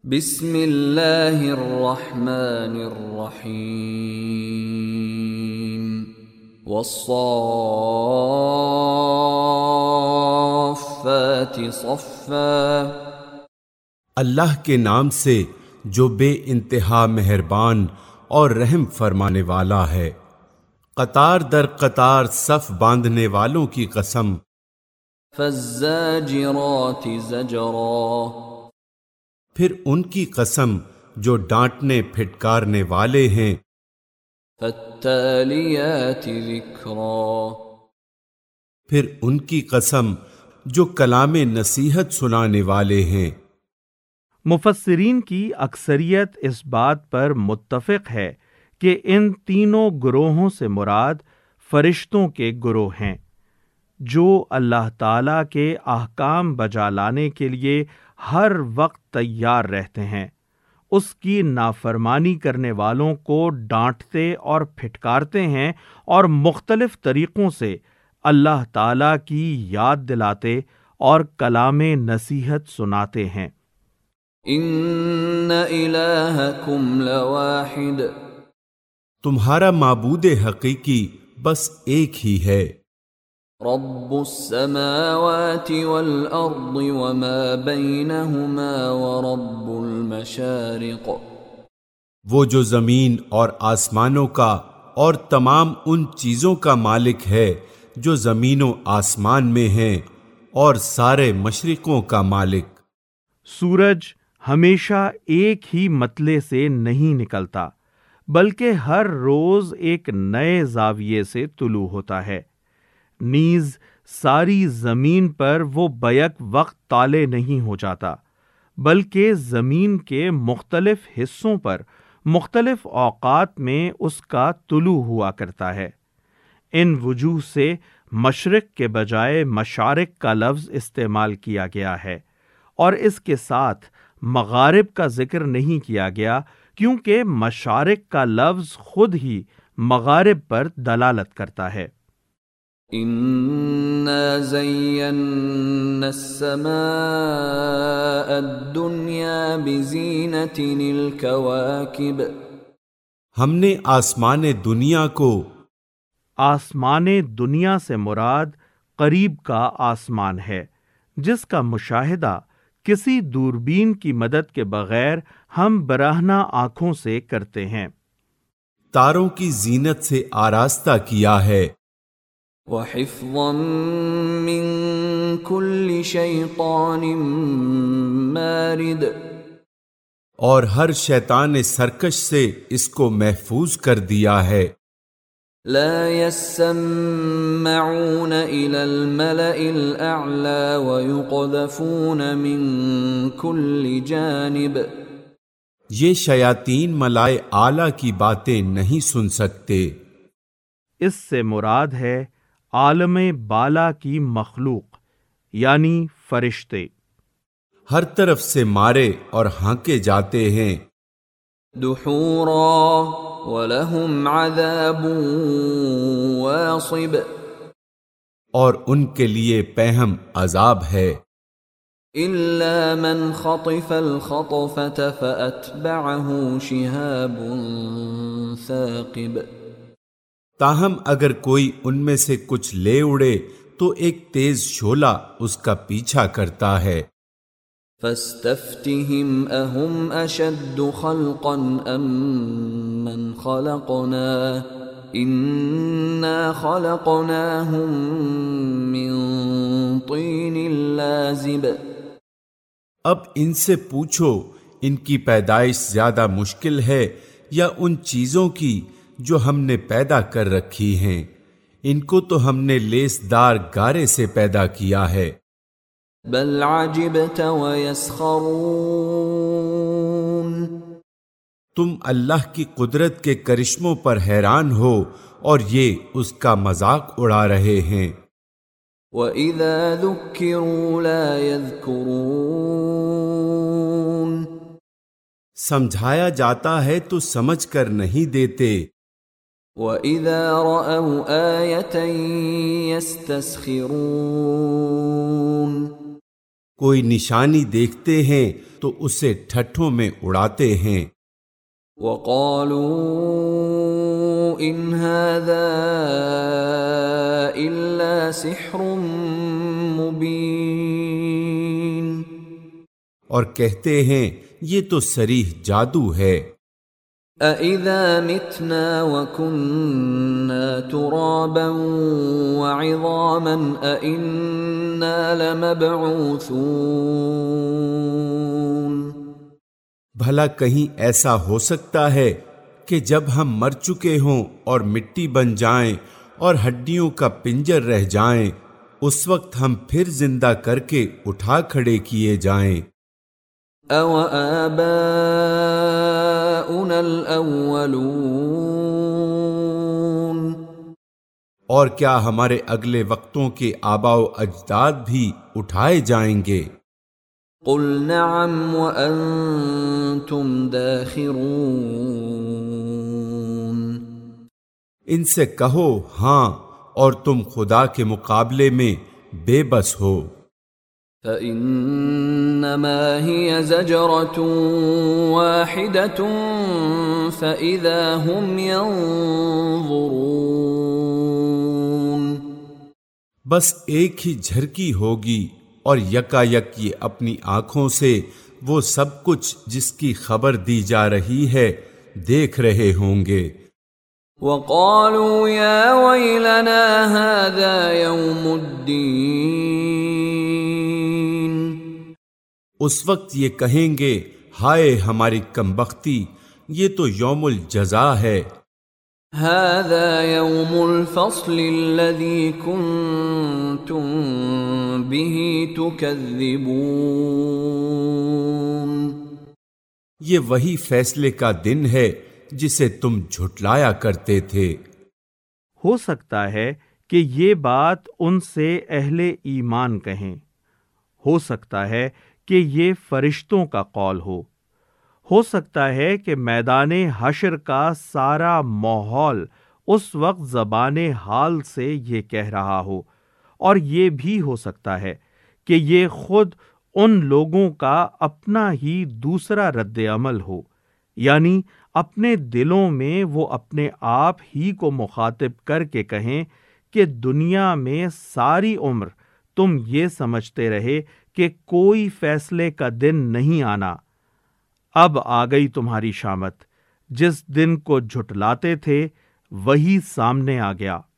بسم اللہ الرحمن الرحیم والصافات صفا۔ اللہ کے نام سے جو بے انتہا مہربان اور رحم فرمانے والا ہے۔ قطار در قطار صف باندھنے والوں کی قسم۔ فالزاجرات زجرا۔ پھر ان کی قسم جو ڈانٹنے پھٹکارنے والے ہیں۔ فالتالیات ذکرا۔ پھر ان کی قسم جو کلام نصیحت سنانے والے ہیں۔ مفسرین کی اکثریت اس بات پر متفق ہے کہ ان تینوں گروہوں سے مراد فرشتوں کے گروہ ہیں جو اللہ تعالیٰ کے احکام بجا لانے کے لیے ہر وقت تیار رہتے ہیں، اس کی نافرمانی کرنے والوں کو ڈانٹتے اور پھٹکارتے ہیں اور مختلف طریقوں سے اللہ تعالیٰ کی یاد دلاتے اور کلام نصیحت سناتے ہیں۔ ان الہکم لواحد۔ تمہارا معبود حقیقی بس ایک ہی ہے۔ رب السماوات والارض وما بینہما ورب المشارق۔ وہ جو زمین اور آسمانوں کا اور تمام ان چیزوں کا مالک ہے جو زمین و آسمان میں ہیں، اور سارے مشرقوں کا مالک۔ سورج ہمیشہ ایک ہی مطلع سے نہیں نکلتا، بلکہ ہر روز ایک نئے زاویے سے طلوع ہوتا ہے۔ نیز ساری زمین پر وہ بیک وقت طالع نہیں ہو جاتا، بلکہ زمین کے مختلف حصوں پر مختلف اوقات میں اس کا طلوع ہوا کرتا ہے۔ ان وجوہ سے مشرق کے بجائے مشارق کا لفظ استعمال کیا گیا ہے، اور اس کے ساتھ مغارب کا ذکر نہیں کیا گیا کیونکہ مشارق کا لفظ خود ہی مغارب پر دلالت کرتا ہے۔ اِنَّا زَيَّنَّا السَّمَاءَ الدُّنْيَا بِزِينَةٍ الْكَوَاكِبِ۔ ہم نے آسمان دنیا کو۔ آسمان دنیا سے مراد قریب کا آسمان ہے، جس کا مشاہدہ کسی دوربین کی مدد کے بغیر ہم براہنہ آنکھوں سے کرتے ہیں۔ تاروں کی زینت سے آراستہ کیا ہے۔ وَحِفْظًا مِّن كُلِّ شَيْطَانٍ مَارِدٍ۔ اور ہر شیطان سرکش سے اس کو محفوظ کر دیا ہے۔ لا يسمعون إلى الملأ الأعلى ويقذفون من كل جانب۔ یہ شیاطین ملائے اعلیٰ کی باتیں نہیں سن سکتے۔ اس سے مراد ہے عالم بالا کی مخلوق، یعنی فرشتے۔ ہر طرف سے مارے اور ہانکے جاتے ہیں۔ دحورا وَلَهُمْ عَذَابٌ وَاصِبٌ۔ اور ان کے لیے پہم عذاب ہے۔ إِلَّا مَنْ خَطِفَ الْخَطْفَةَ فَأَتْبَعَهُ شِهَابٌ ثَاقِبٌ۔ تاہم اگر کوئی ان میں سے کچھ لے اڑے تو ایک تیز شعلہ اس کا پیچھا کرتا ہے۔ فَاسْتَفْتِهِمْ أَهُمْ أَشَدُّ خَلْقًا أَمْ مَّنْ خَلَقْنَا إِنَّا خَلَقْنَاهُمْ مِنْ طِينٍ لَازِبٍ۔ اب ان سے پوچھو ان کی پیدائش زیادہ مشکل ہے یا ان چیزوں کی جو ہم نے پیدا کر رکھی ہیں؟ ان کو تو ہم نے لیس دار گارے سے پیدا کیا ہے۔ بل عجبت ويسخرون۔ تم اللہ کی قدرت کے کرشموں پر حیران ہو اور یہ اس کا مذاق اڑا رہے ہیں۔ وَإِذَا ذُكِّرُوا لَا يَذْكُرُونَ۔ سمجھایا جاتا ہے تو سمجھ کر نہیں دیتے۔ وَإِذَا رَأَوْا آيَةً يَسْتَسْخِرُونَ۔ کوئی نشانی دیکھتے ہیں تو اسے ٹھٹھوں میں اڑاتے ہیں۔ وقالوا ان هذا الا سحر مبین، اور کہتے ہیں یہ تو صریح جادو ہے۔ أَإِذَا مِتْنَا وَكُنَّا تُرَابًا وَعِظَامًا أَإِنَّا لَمَبْعُوثُونَ، بھلا کہیں ایسا ہو سکتا ہے کہ جب ہم مر چکے ہوں اور مٹی بن جائیں اور ہڈیوں کا پنجر رہ جائیں، اس وقت ہم پھر زندہ کر کے اٹھا کھڑے کیے جائیں۔ أَوَآبَاؤُنَا الْأَوَّلُونَ، اور کیا ہمارے اگلے وقتوں کے آباء و اجداد بھی اٹھائے جائیں گے؟ قُلْ نَعَمْ وَأَنْتُمْ دَاخِرُونَ، ان سے کہو ہاں، اور تم خدا کے مقابلے میں بے بس ہو۔ فَإِنَّمَا هِيَ زَجْرَةٌ وَاحِدَةٌ فَإِذَا هُمْ يَنظُرُونَ، بس ایک ہی جھرکی ہوگی اور یکا یک یہ اپنی آنکھوں سے وہ سب کچھ جس کی خبر دی جا رہی ہے دیکھ رہے ہوں گے۔ وَقَالُوا يَا وَيْلَنَا هَذَا يَوْمُ الدِّينِ، اس وقت یہ کہیں گے ہائے ہماری کمبختی، یہ تو یوم الجزا ہے۔ هَذَا يَوْمُ الْفَصْلِ الَّذِي كُنْتُمْ بِهِ تُكَذِّبُونَ، یہ وہی فیصلے کا دن ہے جسے تم جھٹلایا کرتے تھے۔ ہو سکتا ہے کہ یہ بات ان سے اہل ایمان کہیں، ہو سکتا ہے کہ یہ فرشتوں کا قول ہو سکتا ہے کہ میدان حشر کا سارا ماحول اس وقت زبان حال سے یہ کہہ رہا ہو، اور یہ بھی ہو سکتا ہے کہ یہ خود ان لوگوں کا اپنا ہی دوسرا رد عمل ہو، یعنی اپنے دلوں میں وہ اپنے آپ ہی کو مخاطب کر کے کہیں کہ دنیا میں ساری عمر تم یہ سمجھتے رہے کہ کوئی فیصلے کا دن نہیں آنا، اب آ گئی تمہاری شامت، جس دن کو جھٹلاتے تھے وہی سامنے آ گیا۔